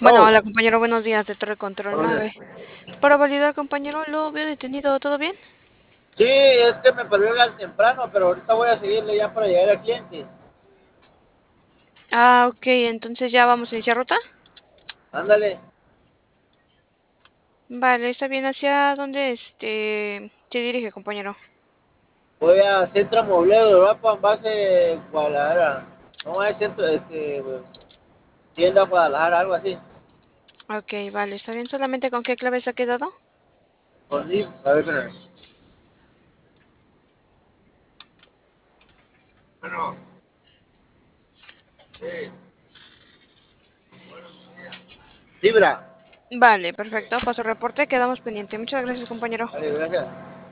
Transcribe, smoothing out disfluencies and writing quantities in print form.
Bueno, Oh, hola compañero, buenos días de Torre Control hola. 9. Para validar, compañero, lo veo detenido, ¿todo bien? Sí, es que me perdió el gas temprano, pero ahorita voy a seguirle ya para llegar al cliente. Ah, ok, entonces ya vamos a iniciar ruta. Ándale, Vale, está bien, ¿hacia dónde se dirige, compañero? voy a Centro Moblero de Europa en base Guadalajara. No es centro, tienda Guadalajara, algo así. Ok, vale, está bien, ¿solamente con qué clave se ha quedado? Con Lim, a ver, espérame. Bueno, sí, Libra. Vale, perfecto, paso reporte, quedamos pendiente. Muchas gracias, compañero. Vale, gracias.